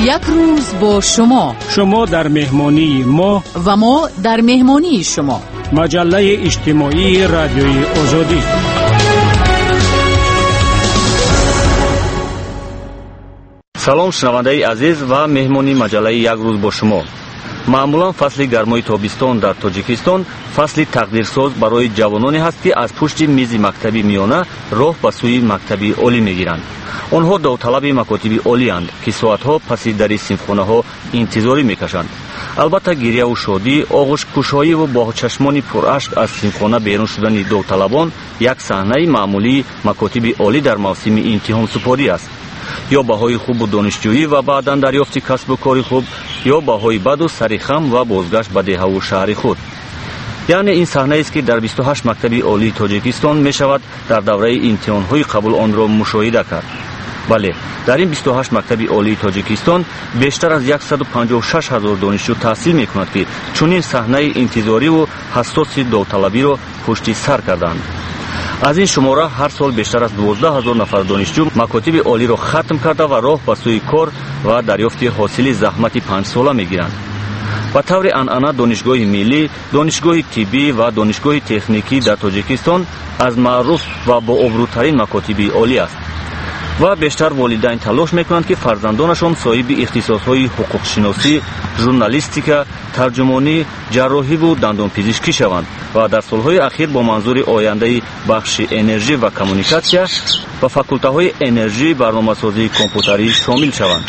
یک روز با شما در مهمانی ما و ما در مهمانی شما. مجله اجتماعی رادیوی آزادی. سلام شنونده عزیز و مهمانی مجله یک روز با شما. معمولا فصل گرمای تابستان در تاجیکستان فصل تقدیرساز برای جوانانی است که از پشت میز مکتبی میانه راه به سوی مکتبی عالی میگیرند. آنها داوطلب مکاتب عالی اند که ساعتها پس در صنفخانه ها انتظاری میکشند. البته گریه و شادی، آغوش کشایی و با چشمان پراشک از صنفخانه بیرون شدن داوطلبان یک صحنه معمولی مکاتب عالی در موسم امتحان سپاری است. یا بهای خوب و دانشجویی و بعداً دریافت کسب و کار خوب، یا بهای بد و سر خم و بازگشت به دهه و شهر خود. یعنی این صحنه است که در 28 مکتب عالی تاجیکستان می شود در دوره امتحان های قبول آن را مشاهده کرد. بله، در این 28 مکتب عالی تاجیکستان بیشتر از 156,000 دانشجو تحصیل می کند که چنین صحنه انتظاری و حساس داوطلبی را پشت سر کردند. از این شماره هر سال بیشتر از 12,000 نفر دانشجو مکاتب عالی را ختم کرده و راه به سوی کار و دریافت حاصل زحمت 5 ساله میگیرند. به طور عنعنه دانشگاه ملی، دانشگاه طبی و دانشگاه تکنیکی در تاجیکستان از معروف و با ابروترین مکاتب عالی است و بیشتر والدین تلاش میکنند که فرزندانشان صاحب اختصاصهای حقوق شناسی، ژورنالیستیکا، ترجمانی، جراحی و دندانپزشکی شوند و در سالهای اخیر با منظور آینده بخش انرژی و کمونیکاسیا و فاکولته‌های انرژی برنامه‌سازی کامپیوتری شامل شوند.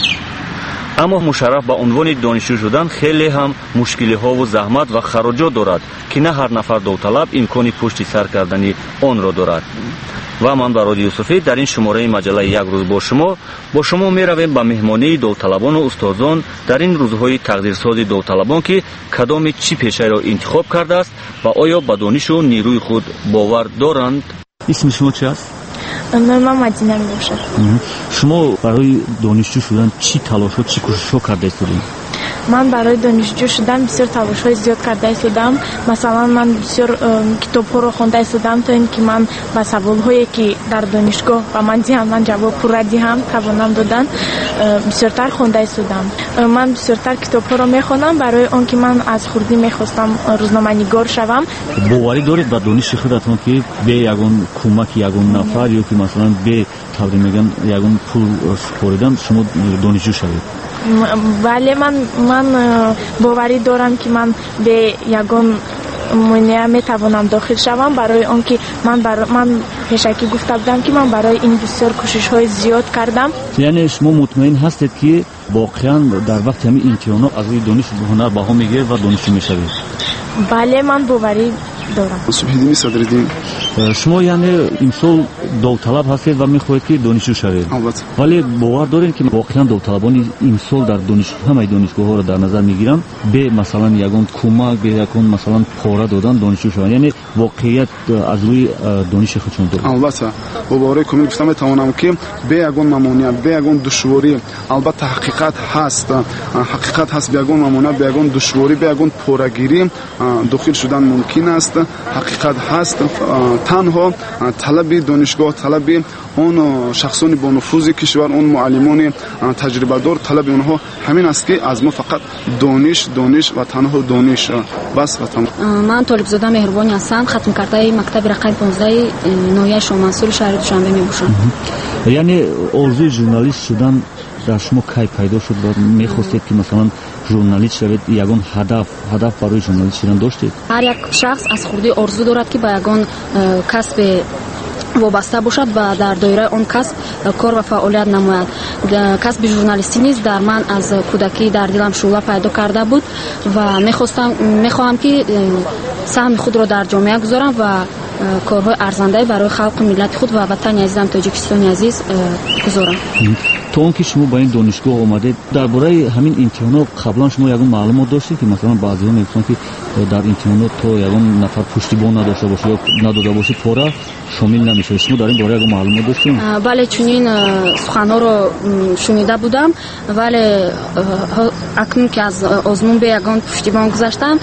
اما مشرف به عنوان دانشجو شدن خیلی هم مشکل‌ها و زحمت و خراجات دارد که نه هر نفر داوطلب امکان پشت سر کردن آن را دارد. و من برادر یوسفی در این شماره مجله یک روز با شما می رویم به مهمانی داوطلبان و استادان در این روزهای تقدیرساز داوطلبان که کدام چی پیشه را انتخاب کرده است و آیا به دانش و نیروی خود باور دارند. اسم شما چی است؟ من مدینه میباشم. شما برای دانشجو شدن چی تلاش و چی کوشش کرده هستید؟ من برای دانشجو شدن بسیار تلاش‌های زیاد کرده ایستادم. مثلا من بسیار کتاب‌ها رو خوانده ایستادم تا اینکه من با سوال‌هایی که در دانشگاه و من جواب پور دهم توانم دادن بسیارتر خوانده ایستادم. من بسیارتر کتاب‌ها رو می‌خوانم برای آنکه من از خردی می‌خواستم روزنامه‌نگار شوم. باوری دارید به دانش خودتون که به یگان کمک یگان نفر یا که مثلا به طور میگن یگان پول سپردن شما دانشجو شوید؟ ولی من باوری دارم که من به یگان مونیا میتوانم داخل شوم برای آنکه من پیشکی گفته بودم که من برای این بسیار کوشش‌های زیاد کردم. یعنی شما مطمئن هستید که واقعا در وقت همین امتحانات از روی دانش و هنر بها میگیرید و دانشجو میشوید؟ بله، من باوری دارم. صبحیدی صدردین. شما یعنی امسال داوطلب هستید و میخواهید که دانشجو شوید؟ البته. ولی باور دارین که واقعا داوطلبان امسال در همه دانشگاه‌ها را در نظر میگیرن به مثلا یگان کمک به یگان مثلا پاره دادن دانشجو شوند، یعنی واقعیت از روی دانش خودشون دارن؟ البته باوری کامل گفتم میتوانم که به یگان ممانعت به یگان دشواری البته حقیقت هست به یگان ممانعت به یگان دشواری به یگان پوره‌گیری داخل شدن ممکن است. حقیقت هست تنها طلب دانشگاه، طلب اون شخصانی با نفوذ کشور، اون معلمان تجربه دار، طلب اونها همین است که از ما فقط دانش و تنها دانش بس و تنها. من طالب زاده مهربانی هستم، ختم کرده مکتب رقم 15 ناحیه شامنصور شهر دوشنبه میباشم. یعنی آرزوی ژورنالیست شدن در شما کی پیدا شد و میخواستید که مثلا ژورنالیست شوید؟ یگان هدف برای ژورنالیست شدن داشتید؟ هر یک شخص از خودی آرزو دارد که به یگان کسب وابسته باشد و در دایره آن کسب کار و فعالیت نماید. کسب ژورنالیستی نیز در من از کودکی در دلم شعله پیدا کرده بود و میخواهم که سهم خود را در جامعه گذارم و کارهای ارزنده برای خلق ملت خود و وطن عزیزم تاجیکستان عزیز گذارم. تو اون که شما با این دانشگاه آمدید درباره همین امتحانات قبلا شما یگان معلومات داشتید که مثلا بعضی‌ها میگن که در امتحانات تو یگان نفر پشتیبان نداشته باشه یا نداده باشه پاره شامل نمیشه؟ شما در این باره یگان معلومات داشتید؟ بله، چنین سخن‌ها رو شنیده بودم، ولی اکنون که از آزمون به یگان پشتیبان گذشتم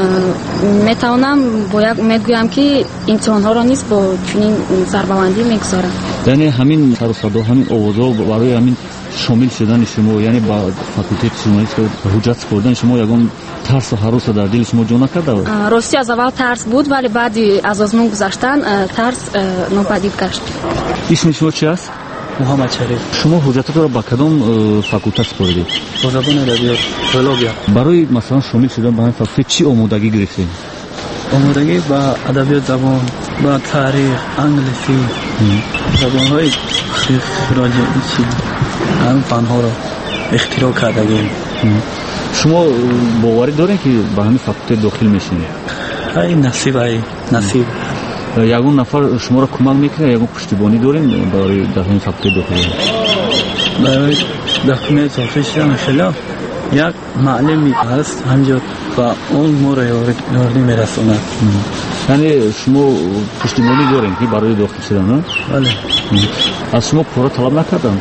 میتوانم با یک امید گویم که امتحان‌ها را نیز با چنین ضربه‌بندی میگذارم. یعنی همین سر و صدا همین آوازها برای همین шомил шудани шумо, яъне ба факултети журналистика ҳуҷҷат супордани шумо ягон тарсу ҳароса дар дили шумо ҷо накардав? рости аз аввал тарс буд, вале баъди аз озмун гузаштан тарс нопадид гашт. исми шумо чи аст? муҳаммад шариф. шумо ҳуҷҷататро ба кадом факулта супоридед? ба забони адабиёт, филология. барои масалан шомил шудан ба ҳамин факулта чӣ омодагӣ гирифтед? омодагӣ ба адабиёт забон, ба таърих, англисӣ, забонҳои хироҷи ҳамин фанҳоро ихтироъ кардагем. шумо боварӣ доред ки ба ҳамин факулта дохил мешавед? ай насиб. ягон нафар шуморо кӯмак мекунад, ягон пуштибонӣ дорем барои дар ҳамин факулта дохил? барои документ ҳосил шудан иншаллоҳ як маълими ҳаст ҳамҷо ва он моро ёрдӣ мерасонад. яъне шумо пуштибонӣ дорем ки барои дохил шудан? бале. аз шумо пора талаб накарданд?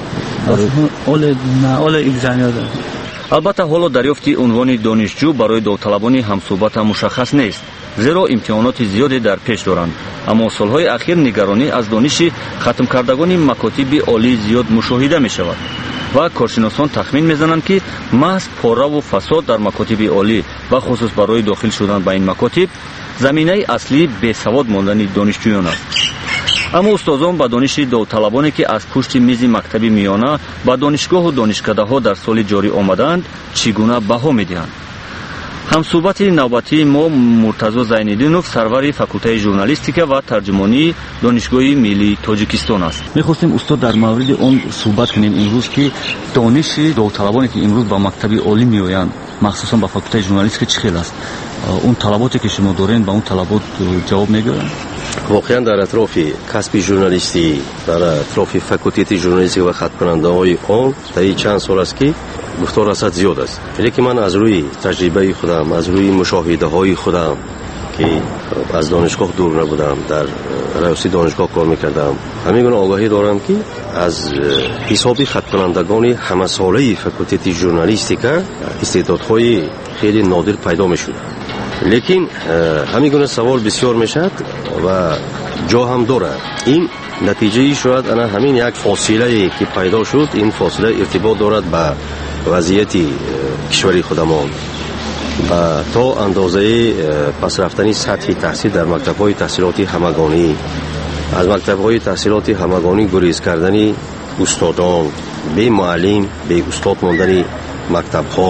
оле экзамен додам. албатта ҳоло дарёфти унвони донишҷӯ барои довталабони ҳамсӯҳбата мушаххас нест, зеро имтиҳоноти зиёде дар пеш доранд. аммо солҳои ахир нигаронӣ аз дониши хатмкардагони макотиби олӣ зиёд мушоҳида мешавад ва коршиносон тахмин мезананд ки маҳз пораву фасод дар макотиби олӣ ва хусус барои дохил шудан ба ин макотиб заминаи аслии бесавод мондани донишҷӯён аст. аммо устозон ба дониши довталабоне ки аз пушти мизи мактаби миёна ба донишгоҳу донишкадаҳо дар соли ҷорӣ омадаанд чӣ гуна баҳо медиҳанд? ҳамсӯҳбати навбатии мо муртазо зайниддинов, сарвари факултаи журналистика ва тарҷумонии донишгоҳи миллии тоҷикистон аст. мехостем устод дар мавриди он суҳбат кунем имрӯз ки дониши довталабоне ки имрӯз ба мактаби олӣ меоянд, махсусан ба факултаи журналистика чӣ хел аст? он талаботе ки шумо доред ба он талабот ҷавоб мегӯянд? воқеан дар атрофи касби журналистӣ, дар атрофи факултети журналистика ва хаткунандаҳои он дар ин чанд сол аст ки гуфтор расад зиёд аст. лекин ман аз рӯи таҷрибаи худам, аз рӯи мушоҳидаҳои худам ки аз донишгоҳ дур набудам, дар раёси донишгоҳ кор мекардам, ҳамин гуна огоҳӣ дорам ки аз ҳисоби хаткунандагони ҳамасолаи факултети журналистика истеъдодҳои хеле нодир пайдо мешуд. лекин ҳамин гуна савол бисёр мешавад ва ҷо ҳам дорад. ин натиҷаи шояд ана ҳамин як фосилае ки пайдо шуд, ин фосила иртибот дорад ба вазъияти кишвари худамон ва то андозаи пасрафтани сатҳи таҳсил дар мактабҳои таҳсилоти ҳамагонӣ, аз мактабҳои таҳсилоти ҳамагонӣ гурез кардани устодон, бе муаллим, бе устод мондани мактабҳо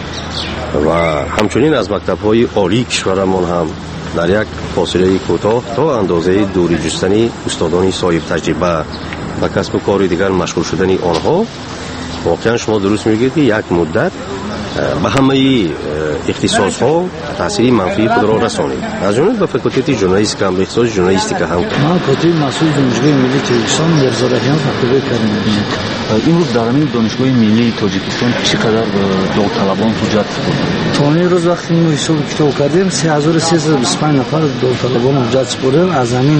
ва ҳамчунин аз мактабҳои олии кишварамон ҳам дар як фосилаи кӯтоҳ то андозаи дури ҷустани устодони соҳиб таҷриба ва касбу кори дигар машғул шудани онҳо. воқеан шумо дуруст мегӯед ки як муддат ба ҳамаи ихтисосҳо таъсири манфии худро расонид. аз ҷумла ба факултети журналистика ҳам, ба ихтисоси журналистика ҳам. ман котиби масъули донишгоҳи миллии тоҷикистон мирзо раҳимов фактурӣ кардем. имрӯз дар ҳамин донишгоҳи миллии тоҷикистон чӣ қадар довталабон ҳуҷҷат супорданд? то ин рӯз вақте мо ҳисоби китоб кардем 3325 нафар довталабон ҳуҷҷат супордем. аз ҳамин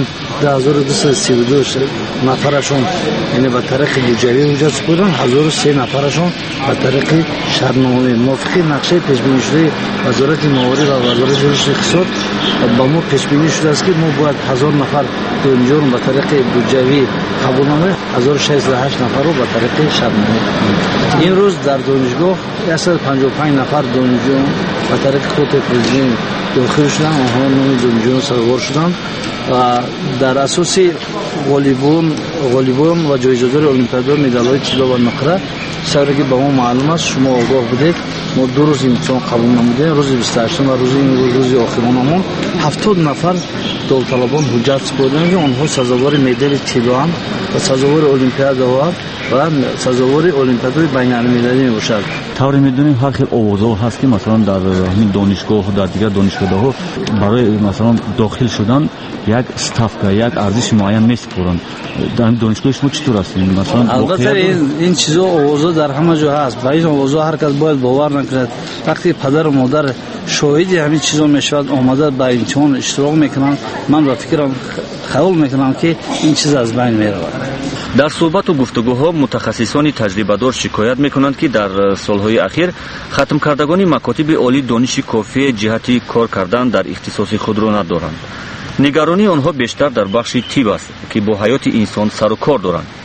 2232 нафарашон яъне ба тариқи буҷавӣ ҳуҷҷат супорданд, 1003 нафарашон ба тариқи шартномавӣ мувофиқи нақшаи пешбинишудаи вазорати муоварӣ ва вазорати рушди иқтисод ба мо пешбинӣ шудааст ки мо бояд 1000 нафар донишҷӯёро ба тариқи буҷавӣ қабул намоем, 1608 нафарро ба тариқи шартномавӣ. ин рӯз дар донишгоҳ 155 нафар донишҷӯён ба тариқи хоти президент дохил шуданд, онҳо номи донишҷӯён сазовор шуданд ва дар асоси ғолибон ва ҷоизадори олимпиада медалҳои тило ва нуқра савре ки ба мо маълум аст, шумо огоҳ будед, мо 2 рӯз имтиҳон қабул намудем, рӯзи 28 ва рӯзи охиронамон 70 нафар довталабон ҳуҷҷат супордем ки онҳо сазовори медали тилоанд ва сазовори олимпиадаҳоанд ва сазовори олимпиадаҳои байналмилалӣ мебошад. тавре медонем ҳар хел овозҳо ҳаст ки масалан дар ҳамин донишгоҳ, дар дигар донишгоҳҳо барои масалан дохил шудан як ставка, як арзиши муайян месупоранд. дар донишгоҳи шумо чӣ тур аст? масалан албатта ин чизо овозҳо дар ҳама ҷо ҳаст. ба ин овозҳо ҳар кас бояд бовар накунад. вақте падару модар шоҳиди ҳамин чизо мешавад, омада ба имтиҳон иштирок мекунанд, ман ба фикрам хаёл мекунам ки ин чиз аз байн меравад. дар суҳбату гуфтугӯҳо мутахассисони таҷрибадор шикоят мекунанд ки дар солҳои ахир хатмкардагони макотиби олӣ дониши кофие ҷиҳати кор кардан дар ихтисоси худро надоранд. нигаронии онҳо бештар дар бахши тиб аст ки бо ҳаёти инсон сару кор доранд.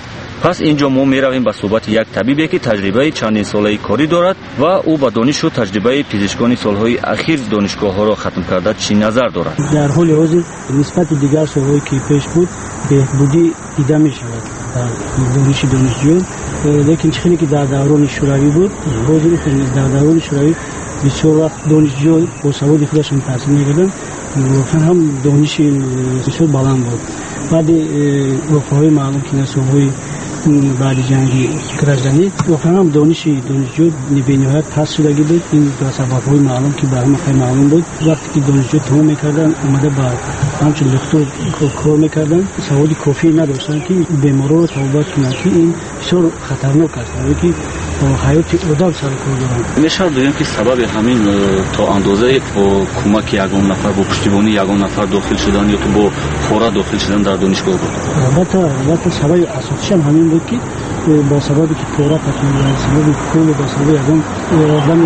пас инҷо мо меравем ба суҳбати як табибе ки таҷрибаи чандин солаи корӣ дорад ва ӯ ба донишу таҷрибаи пизишкони солҳои ахир донишгоҳҳоро хатм карда чӣ назар дорад. дар ҳоли ҳозир нисбати дигар солҳое ки пеш буд беҳбудӣ дида мешавад дар дониши донишҷӯ, лекин чӣ хеле ки дар даврони шӯравӣ буд, ҳозир дар даврони шӯравӣ бисёр вақт донишҷӯ бо саводи худашон таҳсил мекарданд, воқеан ҳам дониши бисёр баланд буд. баъди воқеаҳои маълум ки насоҳои баъди ҷанги гражданӣ воқеан ҳам дониши донишҷӯ бениҳоят паст шудагӣ буд. ин ба сабабҳои маълум ки ба ҳамаи маълум буд. вақте ки донишҷӯ тамом мекарданд омада ба ҳамчун доктор кор мекарданд, саводи кофӣ надоштанд ки беморро табобат кунанд ки ин бисёр хатарнок аст, ки ҳаёти одам сар кор доранд. мешавад бигӯем ки сабаби ҳамин то андозае бо кӯмаки ягон нафар, бо пуштибони ягон нафар дохил шудан ё бо хора дохил шудан дар донишгоҳ буд? албатта сабаби асосишам ҳамин буд ки با سببی که پورا پتون و سببی کل با سبب یکم آدمی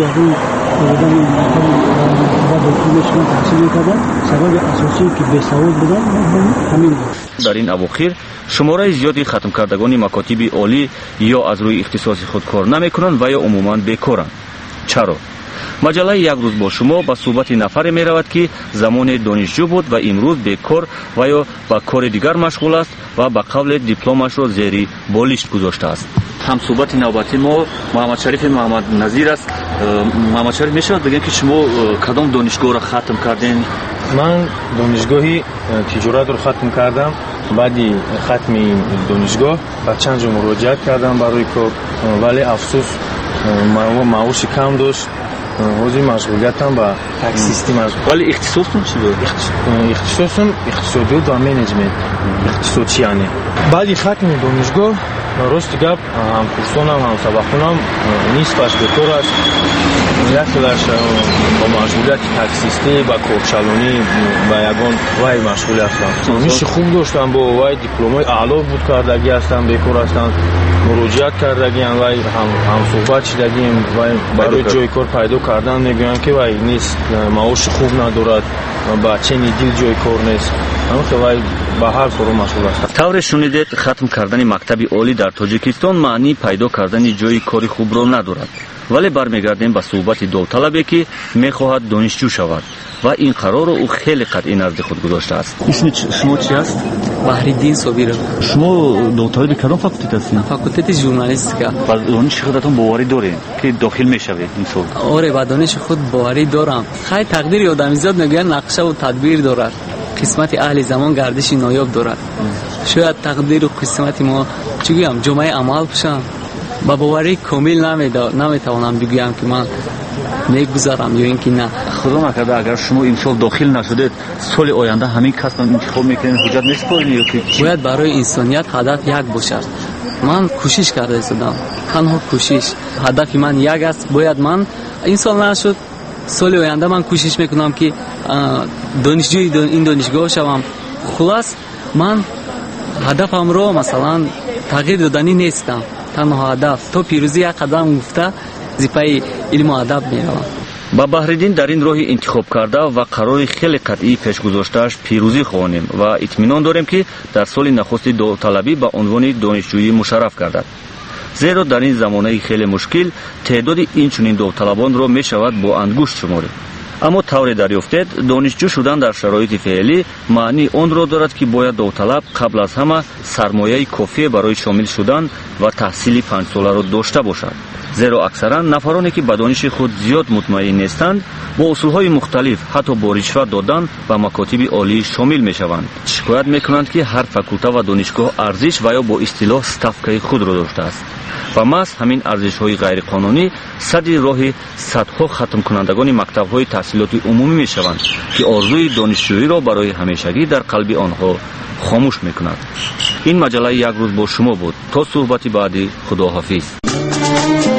و دکترشون تحصیل میکردن. سبب اساسی که به سواد بودن همین بود. در این اواخر شماره زیادی ختم کردگان مکاتب عالی یا از روی اختصاص خود کار نمیکنند و یا عموما بیکارند. چرا؟ مجله یک روز با شما با صحبت نفری می رود که زمان دانشجو بود و امروز بیکار و یا با کار دیگر مشغول است و با قبل دیپلمش را زیر بالشت گذاشته است. هم صحبت نوبتی ما محمد شریف محمد نظیر است. محمد شریف می شود بگن که شما کدام دانشگاه را ختم کردین؟ من دانشگاهی تجارت رو ختم کردم. بعدی ختم دانشگاه با چند جا مراجعت کردم برای کار، ولی افسوس معاش کم داشت. حاضر مشغولیتم با تاکسیستی مشغول. ولی اختصاصتون چی بود؟ اختصاصم اقتصادیات و منیجمنت. اقتصادچیانه. بعدی ختم دانشگاه راست گپ هم کورسونم هم سبقونم نیسبش بهتر است. یکیش با مشغولیت تاکسیستی با کارچلانی با یگان وای مشغول هستم. میشه خوب داشتم با وای دیپلمای اعلی بود کردگی هستم، بیکار هستم. مراجعت کردگیم وای هم صحبت شدگیم وای برای جای کار پیدا کردن میگن که وای نیست، معاش خوب ندارد، بچه نیدیل جای کار نیست. همون وای با هر کارو مشغول هستم. طور شنیدید ختم کردن مکتب عالی در تاجیکستان معنی پیدا کردن جای کاری خوب را ندارد. ولی برمیگردیم به صحبت داوطلبی که میخواهد دانشجو شود و این قرار رو او خیلی قطعی نزد خود گذاشته است. اسم شما چی است؟ بحرالدین صابر. شما داوطلب کدام فاکولته هستید؟ فاکولته ژورنالیستیکا. با دانش خودتون باوری دارین که داخل میشوید این سال؟ آره با دانش خود باوری دارم. خیلی تقدیر آدمیزاد میگن نقشه و تدبیر دارد. قسمت اهل زمان گردش نایاب دارد. شاید تقدیر و قسمت ما چگویم جمعه عمل بشم. با باوری کامل نمیتوانم بگویم که من میگذارم یا اینکه نه. خدا نکرده اگر شما این سال داخل نشدید سال آینده همین کس انتخاب میکنین حجت میسپارین یا که باید برای انسانیت هدف یک باشد. من کوشش کرده شدم، تنها کوشش. هدف من یک است. باید من این سال نشد سال آینده من کوشش میکنم که دانشجوی این دانشگاه شوم. خلاص من هدفم رو مثلا تغییر دادنی نیستم. تنها هدف تو پیروزی یک قدم گفته زیپای علم و ادب میروم. با بحرالدین در این راه انتخاب کرده و قرار خیلی قطعی پیش گذاشتهش پیروزی خواهیم و اطمینان داریم که در سال نخست داوطلبی به عنوان دانشجویی مشرف گردد. زیرا در این زمانه خیلی مشکل تعداد این چنین داوطلبان را می شود با انگشت شمارید. اما طور دریافتید دانشجو شدن در شرایط فعلی معنی آن را دارد که باید داوطلب قبل از همه سرمایه کافی برای شامل شدن و تحصیل 5 ساله را داشته باشد. زیرا اکثرا نفرانی که به دانش خود زیاد مطمئن نیستند با اصولهای مختلف حتی با رشوه دادن و مکاتب عالی شامل می شوند. شکایت می کنند که هر فاکولته و دانشگاه ارزش و یا با اصطلاح ستافکای خود را داشته است و محض همین ارزش‌های غیرقانونی صدر راه صدها ختم کنندگان مکتب‌های تحصیلات عمومی می‌شوند که آرزوی دانشجویی را برای همیشگی در قلب آنها خاموش می‌کند. این مجله یک روز با شما بود. تا صحبت بعدی، خداحافظ.